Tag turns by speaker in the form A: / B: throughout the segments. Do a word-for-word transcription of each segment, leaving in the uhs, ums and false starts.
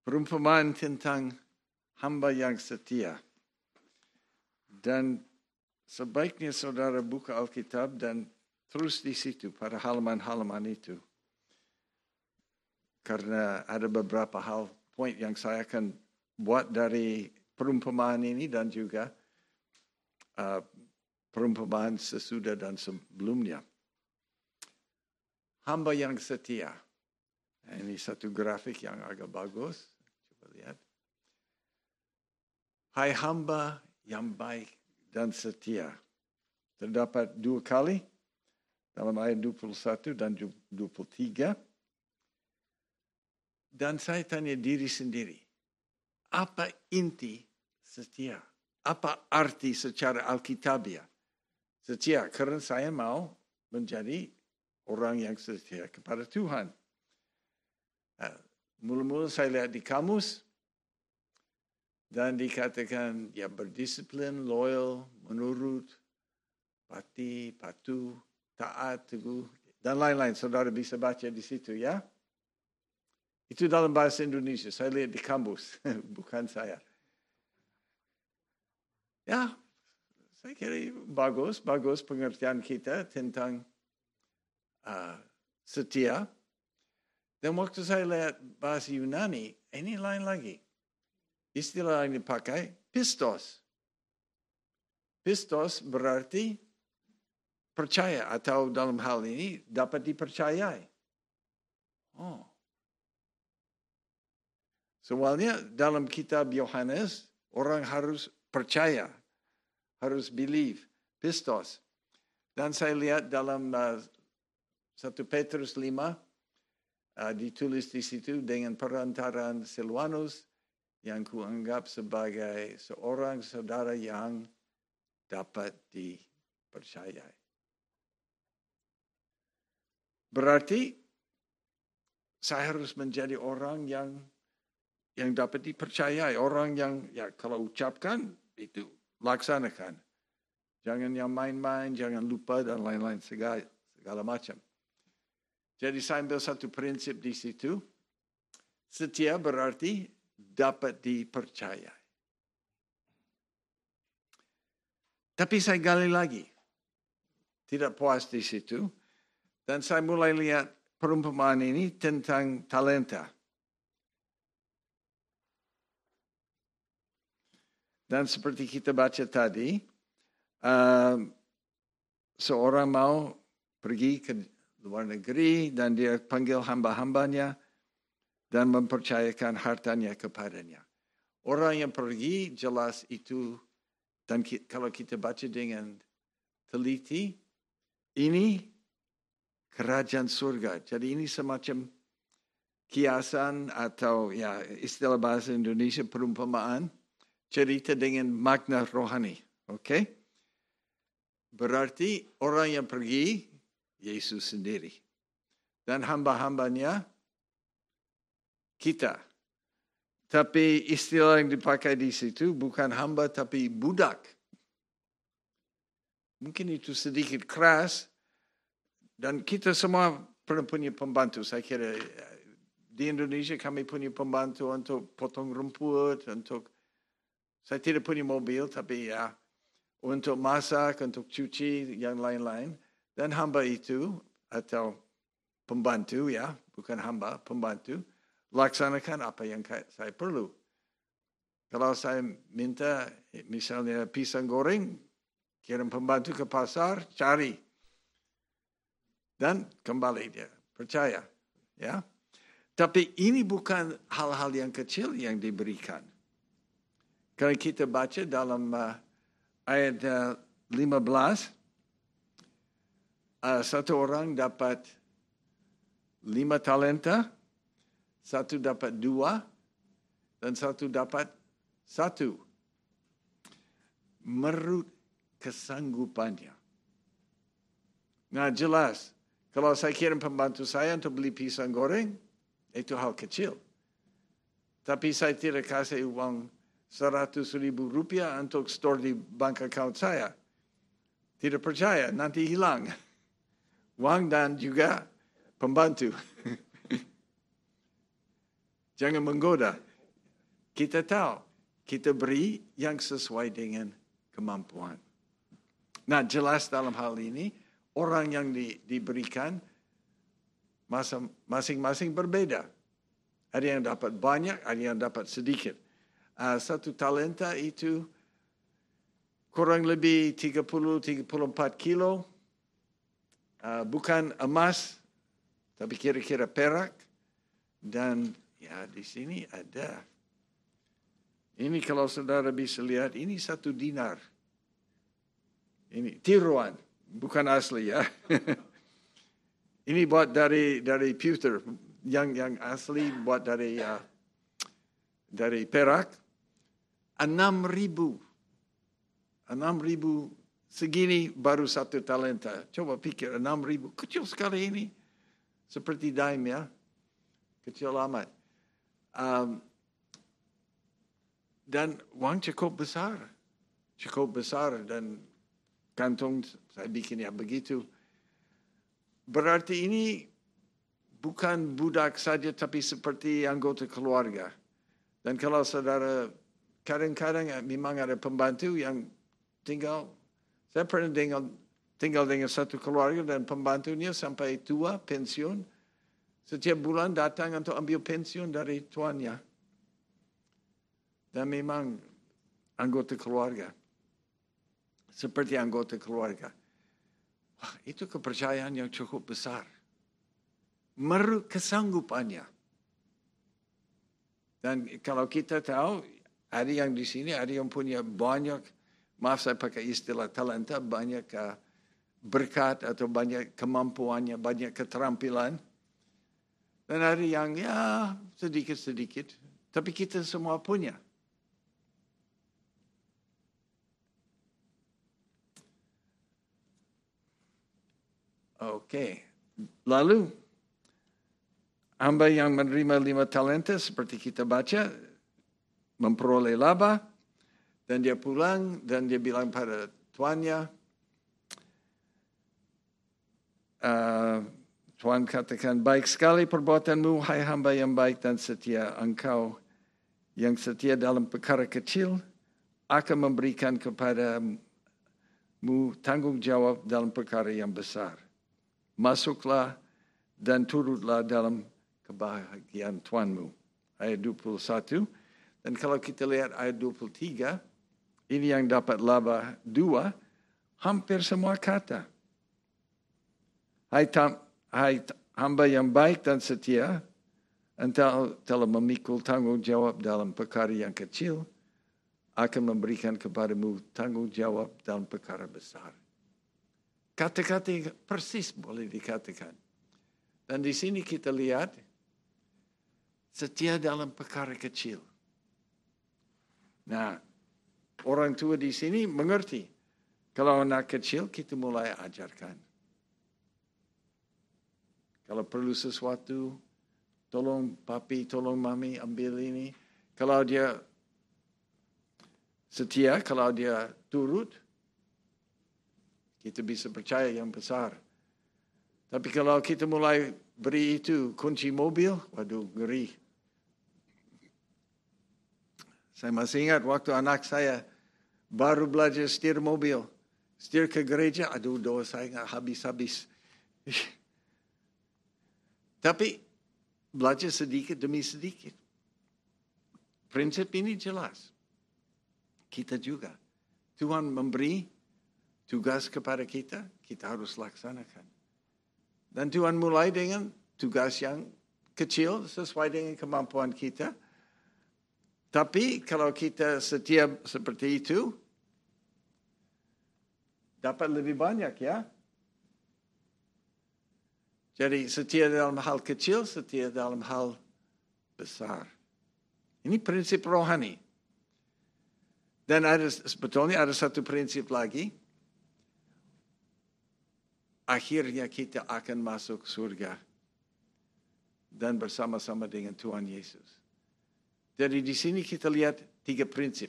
A: perumpamaan tentang hamba yang setia. Dan sebaiknya saudara buka Alkitab dan terus di situ pada halaman-halaman itu. Karena ada beberapa hal, poin yang saya akan buat dari perumpamaan ini dan juga uh, perumpamaan sesudah dan sebelumnya. Hamba yang setia. Nah, ini satu grafik yang agak bagus. Coba lihat. Hai hamba yang baik dan setia. Terdapat dua kali dalam ayat dua puluh satu dan dua puluh tiga. Dan saya tanya diri sendiri, apa inti setia? Apa arti secara Alkitabiah? Setia, karena saya mau menjadi orang yang setia kepada Tuhan. Nah, mula-mula saya lihat di kamus, dan dikatakan ya berdisiplin, loyal, menurut, patuh, patuh, taat, teguh, dan lain-lain. Saudara bisa baca di situ ya. Itu dalam bahasa Indonesia. Saya lihat di kamus, bukan saya. Ya, saya kira bagus, bagus pengertian kita tentang uh, setia. Dan waktu saya lihat bahasa Yunani, ini lain lagi. Istilah yang dipakai, pistos. Pistos berarti percaya atau dalam hal ini dapat dipercayai. Oh. Soalnya dalam kitab Yohanes, orang harus percaya, harus believe, pistos. Dan saya lihat dalam uh, satu Petrus lima, uh, ditulis di situ dengan perantaraan Silwanus, yang kuanggap sebagai seorang saudara yang dapat dipercayai. Berarti saya harus menjadi orang yang yang dapat dipercayai, orang yang ya kalau ucapkan itu laksanakan. Jangan yang main-main, jangan lupa dan lain-lain segala, segala macam. Jadi saya ambil satu prinsip di situ. Setia berarti dapat dipercayai. Tapi saya gali lagi. Tidak puas di situ. Dan saya mulai lihat perumpamaan ini tentang talenta. Dan seperti kita baca tadi, uh, seorang mau pergi ke luar negeri dan dia panggil hamba-hambanya dan mempercayakan hartanya kepadanya. Orang yang pergi jelas itu, dan ki, kalau kita baca dengan teliti, ini kerajaan surga. Jadi ini semacam kiasan atau ya istilah bahasa Indonesia perumpamaan, cerita dengan makna rohani. Oke? Okay? Berarti orang yang pergi, Yesus sendiri. Dan hamba-hambanya, kita. Tapi istilah yang dipakai di situ bukan hamba tapi budak. Mungkin itu sedikit keras. Dan kita semua pernah punya pembantu. Saya kira di Indonesia kami punya pembantu untuk potong rumput, untuk saya tidak punya mobil, tapi ya untuk masak, untuk cuci, yang lain-lain. Dan hamba itu, atau pembantu ya, bukan hamba, pembantu, laksanakan apa yang saya perlu. Kalau saya minta, misalnya pisang goreng, kirim pembantu ke pasar, cari. Dan kembali dia, percaya. Ya. Tapi ini bukan hal-hal yang kecil yang diberikan. Kalau kita baca dalam uh, ayat uh, lima belas, uh, satu orang dapat lima talenta, satu dapat dua, dan satu dapat satu. Menurut kesanggupannya. Nah jelas, kalau saya kirim pembantu saya untuk beli pisang goreng, itu hal kecil. Tapi saya tidak kasih uang seratus ribu rupiah untuk store di bank account saya. Tidak percaya, nanti hilang. Uang dan juga pembantu. Jangan menggoda. kita tahu, kita beri yang sesuai dengan kemampuan. Nah, jelas dalam hal ini, orang yang di, diberikan masing-masing berbeda. Ada yang dapat banyak, ada yang dapat sedikit. Uh, satu talenta itu kurang lebih tiga puluh sampai tiga puluh empat kilo. Uh, bukan emas, tapi kira-kira perak. Dan ya di sini ada. Ini kalau saudara bisa lihat, ini satu dinar. Ini tiruan, bukan asli ya. Ini buat dari dari pewter, yang yang asli buat dari uh, dari perak. Enam ribu, enam ribu segini baru satu talenta. Coba pikir enam ribu, kecil sekali ini, seperti dime ya, kecil amat. Um, dan uang cukup besar, cukup besar dan kantong saya bikin ya begitu. Berarti ini bukan budak saja, tapi seperti anggota keluarga. Dan kalau saudara kadang-kadang memang ada pembantu yang tinggal, saya pernah tinggal, tinggal dengan satu keluarga dan pembantunya sampai tua, pensiun. Setiap bulan datang untuk ambil pensiun dari tuannya. Dan memang anggota keluarga. Seperti anggota keluarga. Wah, itu kepercayaan yang cukup besar. Menurut kesanggupannya. Dan kalau kita tahu, ada yang di sini, ada yang punya banyak, maaf saya pakai istilah talenta, banyak uh, berkat atau banyak kemampuannya, banyak keterampilan. Dan ada yang ya sedikit-sedikit, tapi kita semua punya. Oke, lalu hamba yang menerima lima talenta seperti kita baca, memperoleh laba, dan dia pulang, dan dia bilang pada tuannya, uh, Tuan katakan, baik sekali perbuatanmu, hai hamba yang baik dan setia. Engkau yang setia dalam perkara kecil, akan memberikan kepadamu tanggung jawab dalam perkara yang besar. Masuklah dan turutlah dalam kebahagiaan Tuanmu. Ayat dua puluh satu. Dan kalau kita lihat ayat dua puluh tiga, ini yang dapat laba dua, hampir semua kata. Hai, tam, hai hamba yang baik dan setia, engkau telah memikul tanggung jawab dalam perkara yang kecil, akan memberikan kepadamu tanggung jawab dalam perkara besar. Kata-kata persis boleh dikatakan. Dan di sini kita lihat, setia dalam perkara kecil. Nah, orang tua di sini mengerti. Kalau anak kecil, kita mulai ajarkan. Kalau perlu sesuatu, tolong papi, tolong mami ambil ini. Kalau dia setia, kalau dia turut, kita bisa percaya yang besar. Tapi kalau kita mulai beri itu kunci mobil, waduh, ngeri. Saya masih ingat waktu anak saya baru belajar setir mobil. Setir ke gereja, aduh doa saya nggak habis-habis. Tapi belajar sedikit demi sedikit. Prinsip ini jelas. Kita juga. Tuhan memberi tugas kepada kita, kita harus laksanakan. Dan Tuhan mulai dengan tugas yang kecil sesuai dengan kemampuan kita. Tapi kalau kita setia seperti itu, dapat lebih banyak ya. Jadi setia dalam hal kecil, setia dalam hal besar. Ini prinsip rohani. Dan ada sebetulnya ada satu prinsip lagi. Akhirnya kita akan masuk surga. Dan bersama-sama dengan Tuhan Yesus. Jadi di sini kita lihat tiga prinsip.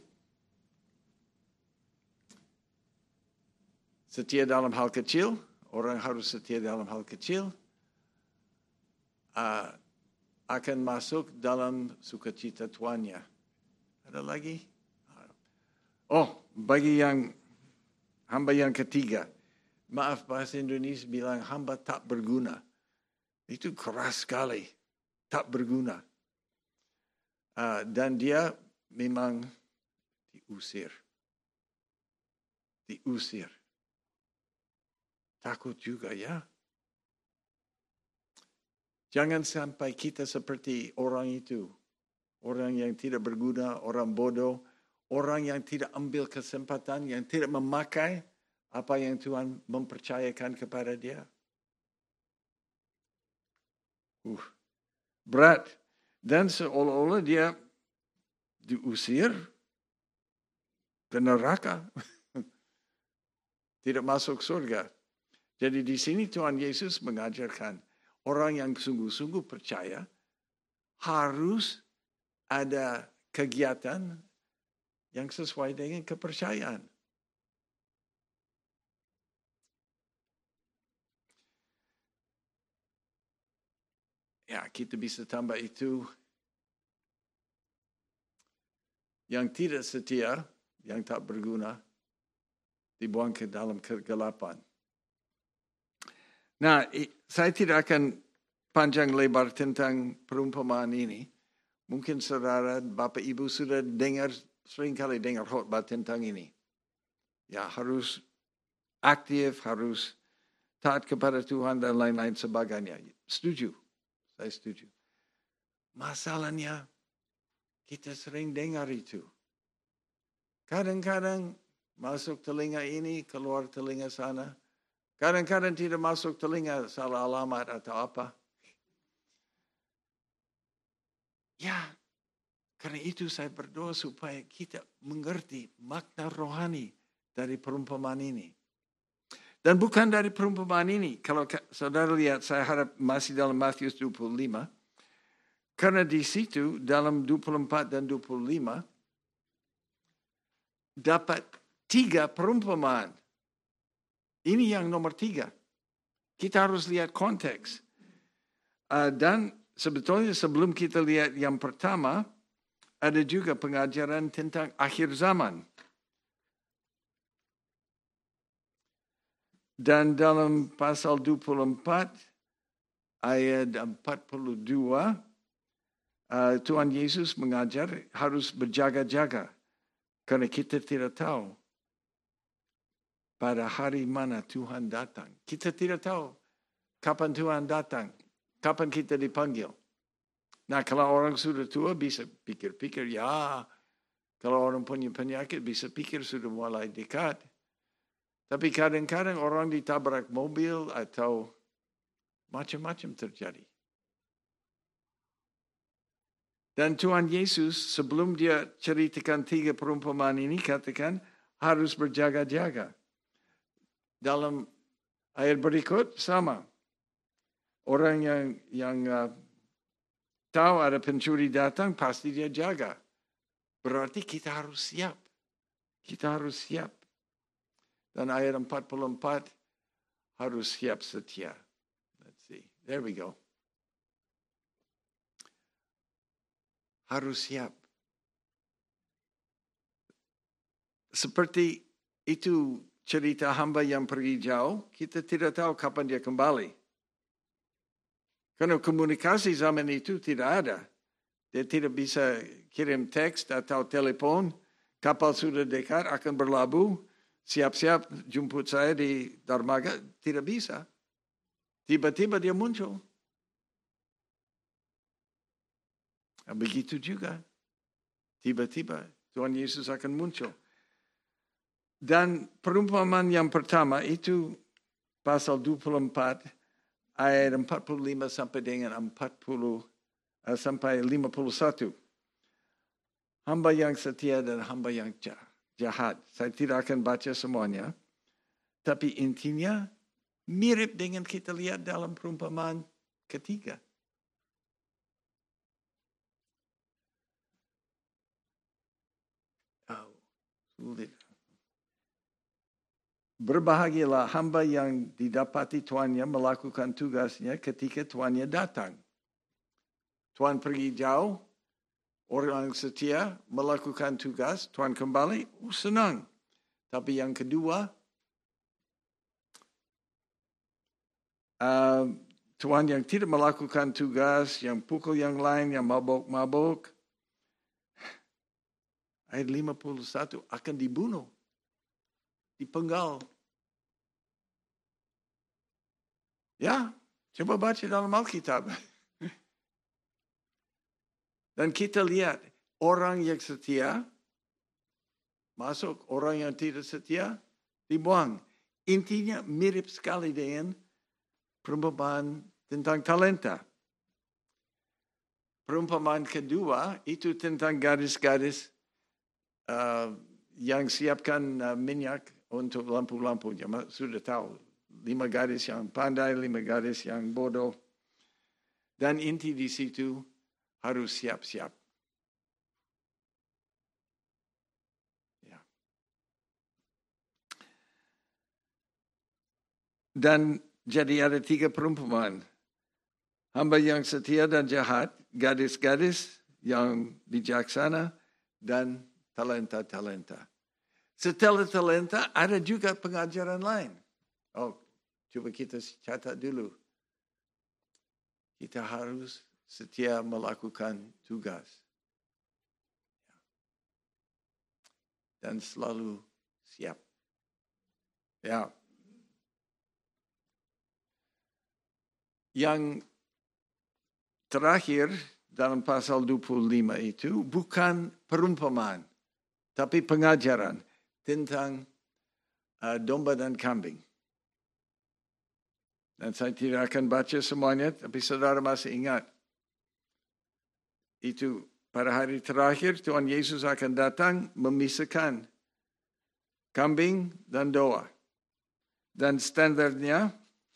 A: Setia dalam hal kecil, orang harus setia dalam hal kecil, uh, akan masuk dalam sukacita Tuannya. Ada lagi? Oh, bagi yang hamba yang ketiga. Maaf, bahasa Indonesia bilang hamba tak berguna. Itu keras sekali. Tak berguna. Uh, dan dia memang diusir. Diusir. Takut juga ya. Jangan sampai kita seperti orang itu. Orang yang tidak berguna, orang bodoh. Orang yang tidak ambil kesempatan, yang tidak memakai apa yang Tuhan mempercayakan kepada dia. Uh, berat. Dan seolah-olah dia diusir ke neraka. Tidak masuk surga. Jadi di sini Tuhan Yesus mengajarkan orang yang sungguh-sungguh percaya harus ada kegiatan yang sesuai dengan kepercayaan. Ya, kita bisa tambah itu. Yang tidak setia, yang tak berguna, dibuang ke dalam kegelapan. Nah, saya tidak akan panjang lebar tentang perumpamaan ini. Mungkin saudara, Bapak Ibu sudah dengar, seringkali dengar khotbah tentang ini. Ya, harus aktif, harus taat kepada Tuhan dan lain-lain sebagainya. Setuju, saya setuju. Masalahnya, kita sering dengar itu. Kadang-kadang masuk telinga ini, keluar telinga sana. Kadang-kadang tidak masuk telinga, salah alamat atau apa. Ya, karena itu saya berdoa supaya kita mengerti makna rohani dari perumpamaan ini. Dan bukan dari perumpamaan ini. Kalau saudara lihat, saya harap masih dalam Matius dua puluh lima. Karena di situ, dalam dua puluh empat dan dua puluh lima, dapat tiga perumpamaan. Ini yang nomor tiga. Kita harus lihat konteks. Uh, dan sebetulnya sebelum kita lihat yang pertama, ada juga pengajaran tentang akhir zaman. Dan dalam pasal dua puluh empat, ayat empat puluh dua, uh, Tuhan Yesus mengajar harus berjaga-jaga. Karena kita tidak tahu pada hari mana Tuhan datang. Kita tidak tahu kapan Tuhan datang. Kapan kita dipanggil. Nah, kalau orang sudah tua bisa pikir-pikir, ya. Kalau orang punya penyakit bisa pikir sudah mulai dekat. Tapi kadang-kadang orang ditabrak mobil atau macam-macam terjadi. Dan Tuhan Yesus sebelum dia ceritakan tiga perumpamaan ini katakan harus berjaga-jaga. Dalam ayat berikut sama. Orang yang yang uh, tahu ada pencuri datang pasti dia jaga. Berarti kita harus siap. Kita harus siap. Dan ayat empat puluh empat harus siap setia. Let's see. There we go. Harus siap. Seperti itu cerita hamba yang pergi jauh, kita tidak tahu kapan dia kembali. Karena komunikasi zaman itu tidak ada. Dia tidak bisa kirim teks atau telepon. Kapal sudah dekat akan berlabuh. Siap-siap jemput saya di dermaga. Tidak bisa. Tiba-tiba dia muncul. Begitu juga. Tiba-tiba Tuhan Yesus akan muncul. Dan perumpamaan yang pertama itu pasal dua puluh empat ayat empat puluh lima sampai dengan empat puluh uh, sampai lima puluh satu. Hamba yang setia dan hamba yang jahat. Saya tidak akan baca semuanya. Tapi intinya mirip dengan kita lihat dalam perumpamaan ketiga. Oh, sulit. Berbahagialah hamba yang didapati tuannya melakukan tugasnya ketika tuannya datang. Tuan pergi jauh, Orang setia melakukan tugas, Tuhan kembali, oh, senang. Tapi yang kedua, uh, Tuhan yang tidak melakukan tugas, yang pukul yang lain, yang mabuk-mabuk, ayat lima puluh satu akan dibunuh, dipenggal. Ya, coba baca dalam Alkitab. Dan kita lihat orang yang setia masuk, orang yang tidak setia dibuang. Intinya mirip sekali dengan perumpamaan tentang talenta. Perumpamaan kedua itu tentang gadis-gadis uh, yang siapkan uh, minyak untuk lampu-lampunya. Sudah tahu, lima gadis yang pandai, lima gadis yang bodoh. Dan inti di situ harus siap-siap. Ya. Dan jadi ada tiga perumpamaan. Hamba yang setia dan jahat, gadis-gadis yang bijaksana, dan talenta-talenta. Setelah talenta, ada juga pengajaran lain. Oh, coba kita catat dulu. Kita harus setia melakukan tugas. Dan selalu siap. Ya. Yang terakhir dalam pasal dua puluh lima itu bukan perumpamaan, tapi pengajaran tentang uh, domba dan kambing. Dan saya tidak akan baca semuanya, tapi saudara masih ingat. Itu pada hari terakhir Tuhan Yesus akan datang memisahkan kambing dan domba. Dan standarnya,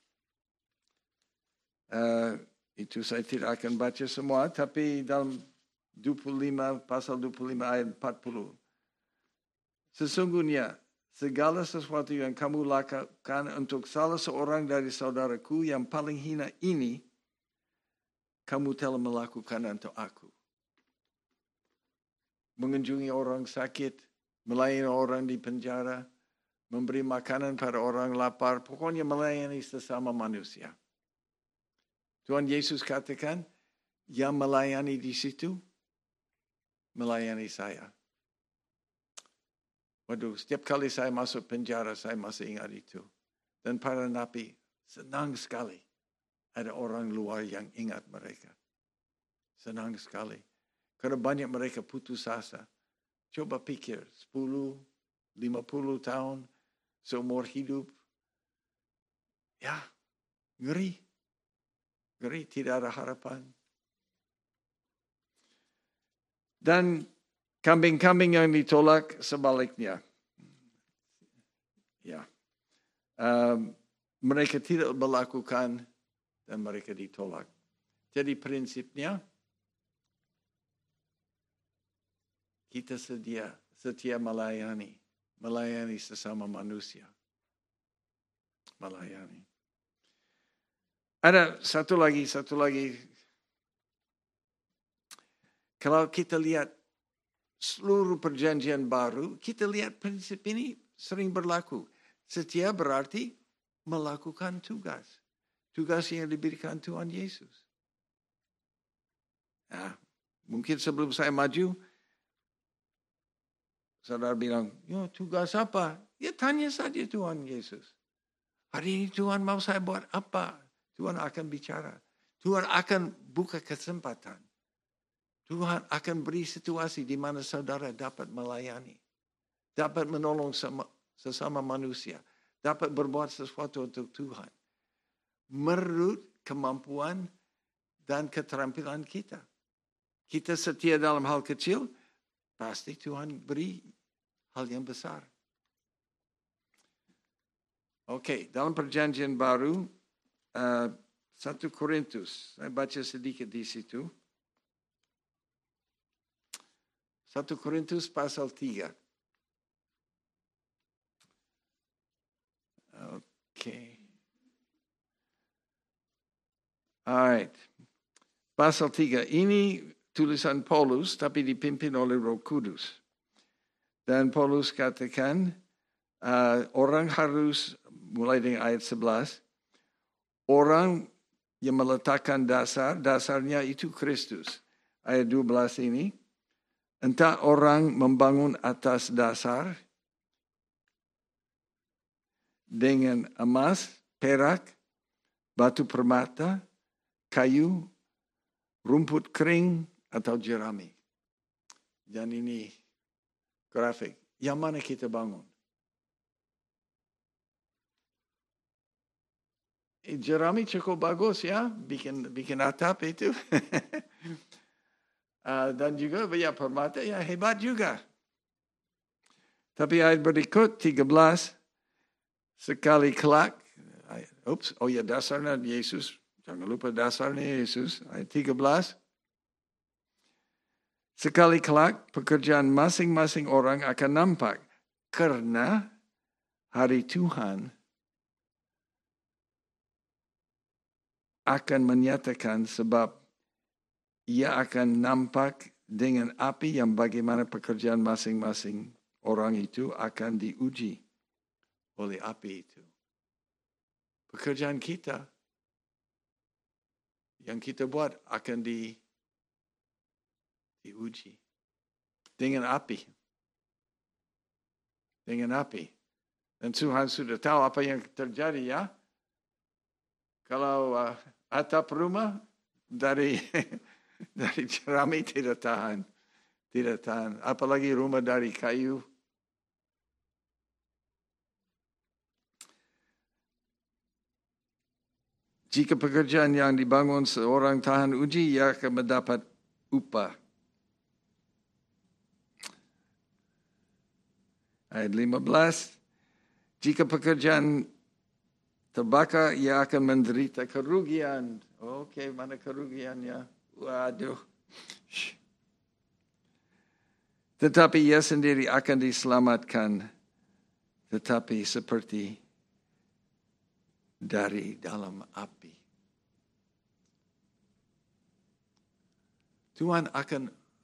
A: uh, itu saya tidak akan baca semua, tapi dalam dua puluh lima, pasal dua puluh lima ayat empat puluh. Sesungguhnya segala sesuatu yang kamu lakukan untuk salah seorang dari saudaraku yang paling hina ini, kamu telah melakukan untuk aku. Mengunjungi orang sakit, melayani orang di penjara, memberi makanan pada orang lapar, pokoknya melayani sesama manusia. Tuhan Yesus katakan, yang melayani di situ, melayani saya. Waduh, setiap kali saya masuk penjara, saya masih ingat itu. Dan para nabi senang sekali. Ada orang luar yang ingat mereka. Senang sekali. Karena banyak mereka putus asa. Coba pikir, sepuluh, lima puluh tahun, seumur hidup. Ya, ngeri. Ngeri, tidak ada harapan. Dan kambing-kambing yang ditolak sebaliknya. Ya. Um, mereka tidak melakukan dan mereka ditolak. Jadi prinsipnya, kita sedia, setia melayani. Melayani sesama manusia. Melayani. Ada satu lagi, satu lagi. Kalau kita lihat seluruh perjanjian baru, kita lihat prinsip ini sering berlaku. Setia berarti melakukan tugas. Tugas yang diberikan Tuhan Yesus. Nah, mungkin sebelum saya maju, saudara bilang, ya tugas apa? Ya tanya saja Tuhan Yesus. Hari ini Tuhan mau saya buat apa? Tuhan akan bicara. Tuhan akan buka kesempatan. Tuhan akan beri situasi di mana saudara dapat melayani. Dapat menolong sama, sesama manusia. Dapat berbuat sesuatu untuk Tuhan. Menurut kemampuan dan keterampilan kita. Kita setia dalam hal kecil, pasti Tuhan beri hal yang besar. Oke, dalam perjanjian baru, uh, satu Korintus, saya baca sedikit di situ. satu Korintus pasal tiga. Oke. Alright. Pasal tiga. Ini tulisan Paulus, tapi dipimpin oleh Roh Kudus. Dan Paulus katakan, uh, orang harus, mulai dengan ayat sebelas, orang yang meletakkan dasar, dasarnya itu Kristus. Ayat dua belas ini, entah orang membangun atas dasar dengan emas, perak, batu permata, kayu, rumput kering, atau jerami. Dan ini grafik. Yang mana kita bangun? Jerami cukup bagus ya, bikin bikin atap itu. uh, dan juga ya permata ya hebat juga. Tapi ayat berikut tiga belas, sekali kelak, ups, oh ya dasarnya Yesus, jangan lupa dasarnya Yesus, ayat tiga belas. Sekali kelak pekerjaan masing-masing orang akan nampak karena hari Tuhan akan menyatakan sebab ia akan nampak dengan api yang bagaimana pekerjaan masing-masing orang itu akan diuji oleh api itu. Pekerjaan kita yang kita buat akan di diuji dengan api. Dengan api. Dan Tuhan sudah tahu apa yang terjadi ya. Kalau uh, atap rumah dari dari jerami tidak tahan. Tidak tahan. Apalagi rumah dari kayu. Jika pekerjaan yang dibangun seorang tahan uji, ia akan mendapat upah. Ayat lima belas, jika pekerjaan terbakar, ia akan menderita kerugian. Oke, okay, mana kerugiannya? Waduh. Tetapi ia sendiri akan diselamatkan. Tetapi seperti dari dalam api. Tuhan akan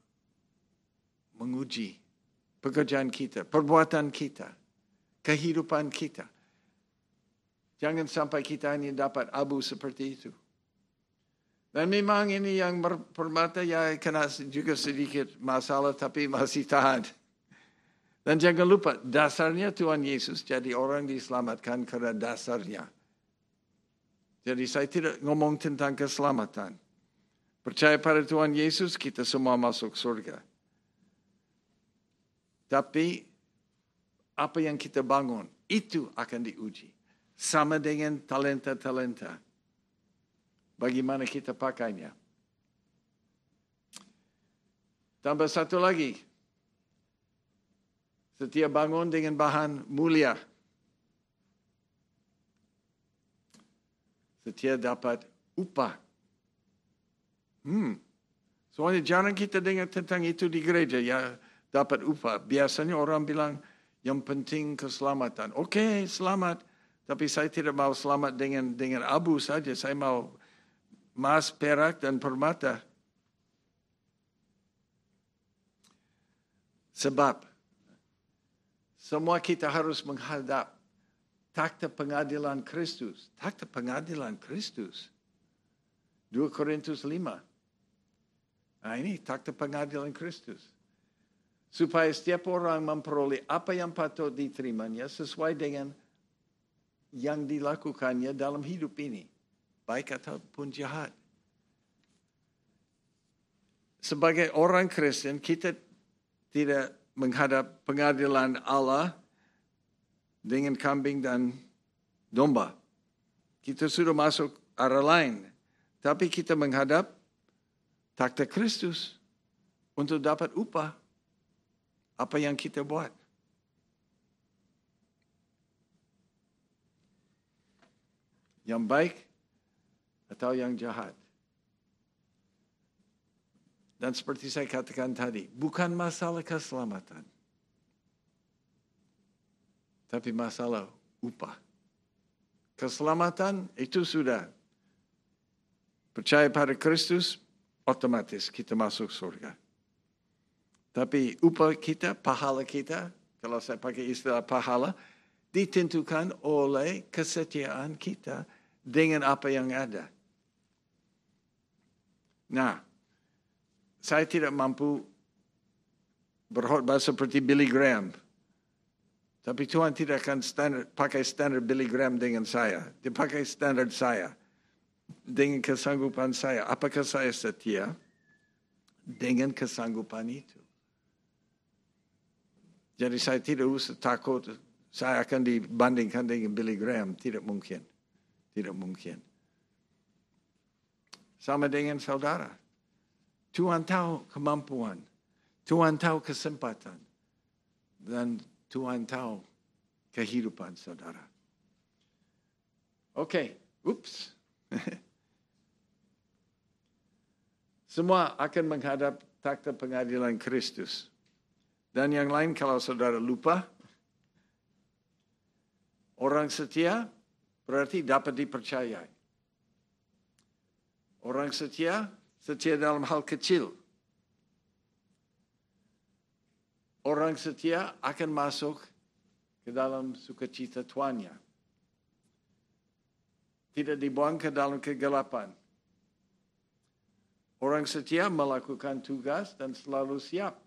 A: menguji pekerjaan kita, perbuatan kita, kehidupan kita. Jangan sampai kita hanya dapat abu seperti itu. Dan memang ini yang permata ya kena juga sedikit masalah tapi masih tahan. Dan jangan lupa dasarnya Tuhan Yesus, jadi orang diselamatkan karena dasarnya. Jadi saya tidak ngomong tentang keselamatan. Percaya pada Tuhan Yesus, kita semua masuk surga. Tapi apa yang kita bangun, itu akan diuji. Sama dengan talenta-talenta. Bagaimana kita pakainya. Tambah satu lagi. Setiap bangun dengan bahan mulia. Setiap dapat upah. Hmm. Soalnya jarang kita dengar tentang itu di gereja. Ya, dapat upah. Biasanya orang bilang yang penting keselamatan. Oke, okay, selamat. Tapi saya tidak mau selamat dengan dengan abu saja. Saya mau emas, perak, dan permata. Sebab semua kita harus menghadap takhta pengadilan Kristus. Takhta pengadilan Kristus. dua Korintus lima. Nah ini takhta pengadilan Kristus. Supaya setiap orang memperoleh apa yang patut diterimanya sesuai dengan yang dilakukannya dalam hidup ini. Baik ataupun jahat. Sebagai orang Kristen, kita tidak menghadap pengadilan Allah dengan kambing dan domba. Kita sudah masuk arah lain. Tapi kita menghadap takhta Kristus untuk dapat upah apa yang kita buat. Yang baik atau yang jahat. Dan seperti saya katakan tadi, bukan masalah keselamatan. Tapi masalah upah. Keselamatan itu sudah percaya pada Kristus, otomatis kita masuk surga. Tapi upah kita, pahala kita, kalau saya pakai istilah pahala, ditentukan oleh kesetiaan kita dengan apa yang ada. Nah, saya tidak mampu berkhotbah seperti Billy Graham. Tapi Tuhan tidak akan standar, pakai standar Billy Graham dengan saya. Dia pakai standar saya. Dengan kesanggupan saya. Apakah saya setia dengan kesanggupan itu? Jadi saya tidak usah takut. Saya akan dibandingkan dengan Billy Graham. Tidak mungkin. Tidak mungkin. Sama dengan saudara. Tuhan tahu kemampuan. Tuhan tahu kesempatan. Dan Tuhan tahu kehidupan saudara. Oke. Okay. Ups. Semua akan menghadap takhta pengadilan Kristus. Dan yang lain kalau saudara lupa, orang setia berarti dapat dipercayai. Orang setia, setia dalam hal kecil. Orang setia akan masuk ke dalam sukacita Tuannya. Tidak dibuang ke dalam kegelapan. Orang setia melakukan tugas dan selalu siap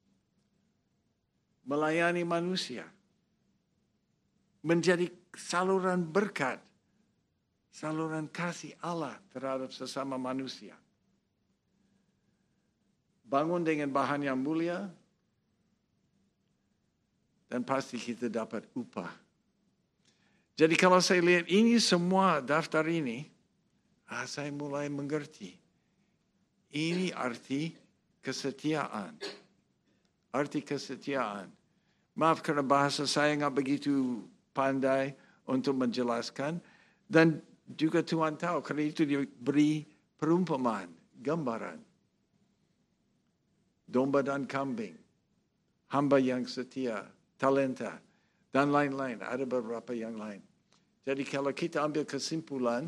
A: melayani manusia. Menjadi saluran berkat. Saluran kasih Allah terhadap sesama manusia. Bangun dengan bahan yang mulia. Dan pasti kita dapat upah. Jadi kalau saya lihat ini semua daftar ini. Ah, saya mulai mengerti. Ini arti kesetiaan. Arti kesetiaan. Maaf karena bahasa saya nggak begitu pandai untuk menjelaskan. Dan juga Tuhan tahu karena itu diberi perumpamaan, gambaran. Domba dan kambing. Hamba yang setia, talenta, dan lain-lain. Ada beberapa yang lain. Jadi kalau kita ambil kesimpulan,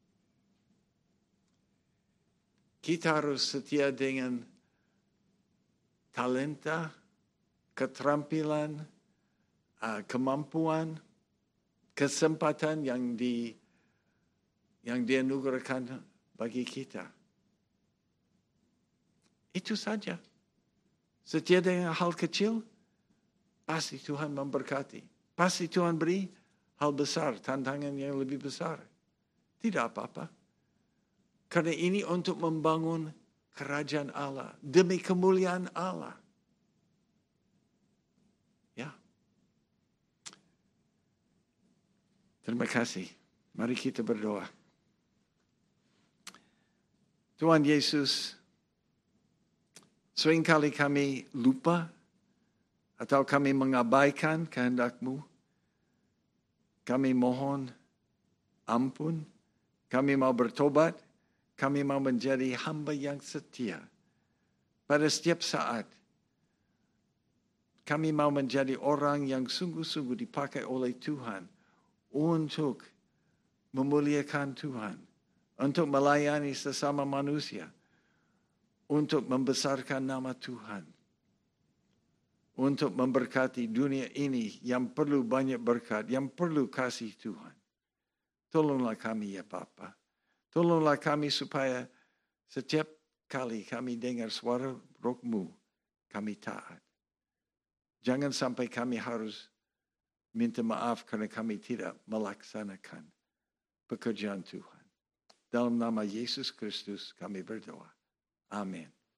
A: kita harus setia dengan talenta, keterampilan, uh, kemampuan, kesempatan yang di yang dianugerahkan bagi kita. Itu saja. Setia dengan hal kecil, pasti Tuhan memberkati. Pasti Tuhan beri hal besar, tantangan yang lebih besar. Tidak apa-apa. Karena ini untuk membangun kerajaan Allah. Demi kemuliaan Allah. Ya. Terima kasih. Mari kita berdoa. Tuhan Yesus, seringkali kami lupa atau kami mengabaikan kehendak-Mu. Kami mohon ampun. Kami mau bertobat. Kami mau menjadi hamba yang setia. Pada setiap saat, kami mau menjadi orang yang sungguh-sungguh dipakai oleh Tuhan untuk memuliakan Tuhan, untuk melayani sesama manusia, untuk membesarkan nama Tuhan, untuk memberkati dunia ini yang perlu banyak berkat, yang perlu kasih Tuhan. Tolonglah kami ya Bapa. Tolonglah kami supaya setiap kali kami dengar suara Roh-Mu, kami taat. Jangan sampai kami harus minta maaf karena kami tidak melaksanakan pekerjaan Tuhan. Dalam nama Yesus Kristus kami berdoa. Amin.